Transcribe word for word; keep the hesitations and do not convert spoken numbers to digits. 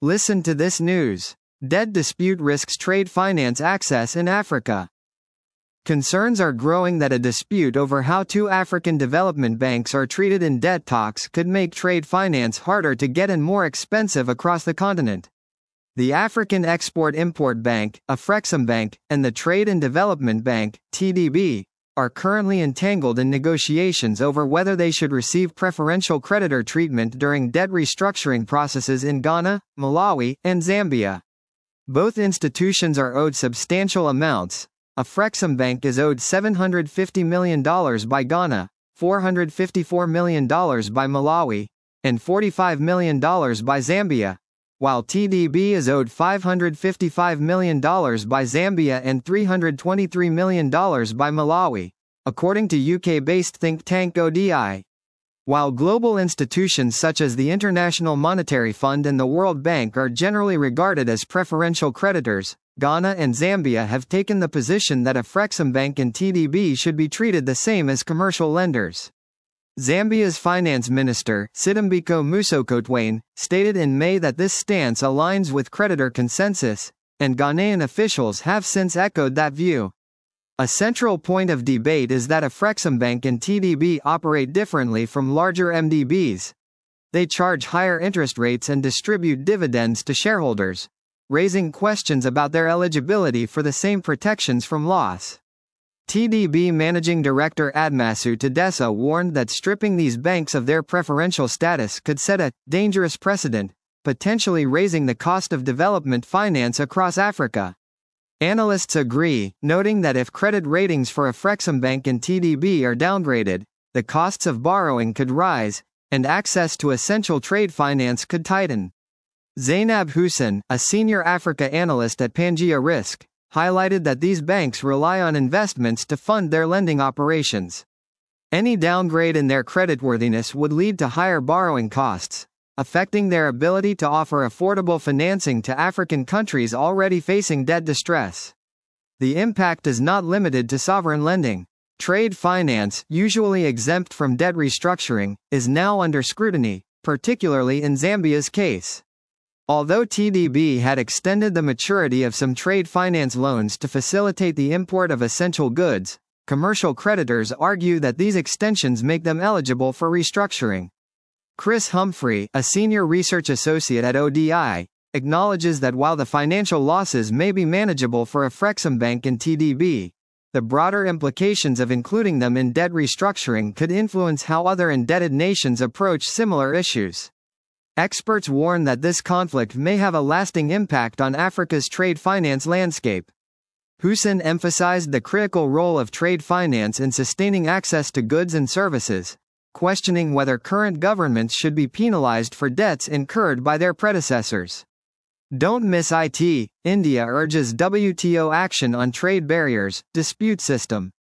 Listen to this news. Debt dispute risks trade finance access in Africa. Concerns are growing that a dispute over how two African development banks are treated in debt talks could make trade finance harder to get and more expensive across the continent. The African Export-Import Bank, Afreximbank, and the Trade and Development Bank, T D B, are currently entangled in negotiations over whether they should receive preferential creditor treatment during debt restructuring processes in Ghana, Malawi, and Zambia. Both institutions are owed substantial amounts. Afreximbank is owed seven hundred fifty million dollars by Ghana, four hundred fifty-four million dollars by Malawi, and forty-five million dollars by Zambia, while T D B is owed five hundred fifty-five million dollars by Zambia and three hundred twenty-three million dollars by Malawi, according to U K-based think tank O D I. While global institutions such as the International Monetary Fund and the World Bank are generally regarded as preferential creditors, Ghana and Zambia have taken the position that Afreximbank and T D B should be treated the same as commercial lenders. Zambia's finance minister, Sidambiko Musokotwane, stated in May that this stance aligns with creditor consensus, and Ghanaian officials have since echoed that view. A central point of debate is that Afreximbank and T D B operate differently from larger M D Bs. They charge higher interest rates and distribute dividends to shareholders, raising questions about their eligibility for the same protections from loss. T D B Managing Director Admasu Tadessa warned that stripping these banks of their preferential status could set a dangerous precedent, potentially raising the cost of development finance across Africa. Analysts agree, noting that if credit ratings for Afreximbank and T D B are downgraded, the costs of borrowing could rise, and access to essential trade finance could tighten. Zainab Hussein, a senior Africa analyst at Pangea Risk, highlighted that these banks rely on investments to fund their lending operations. Any downgrade in their creditworthiness would lead to higher borrowing costs, affecting their ability to offer affordable financing to African countries already facing debt distress. The impact is not limited to sovereign lending. Trade finance, usually exempt from debt restructuring, is now under scrutiny, particularly in Zambia's case. Although T D B had extended the maturity of some trade finance loans to facilitate the import of essential goods, commercial creditors argue that these extensions make them eligible for restructuring. Chris Humphrey, a senior research associate at O D I, acknowledges that while the financial losses may be manageable for Afreximbank and T D B, the broader implications of including them in debt restructuring could influence how other indebted nations approach similar issues. Experts warn that this conflict may have a lasting impact on Africa's trade finance landscape. Hussein emphasized the critical role of trade finance in sustaining access to goods and services, questioning whether current governments should be penalized for debts incurred by their predecessors. Don't miss it. India urges W T O action on trade barriers, dispute system.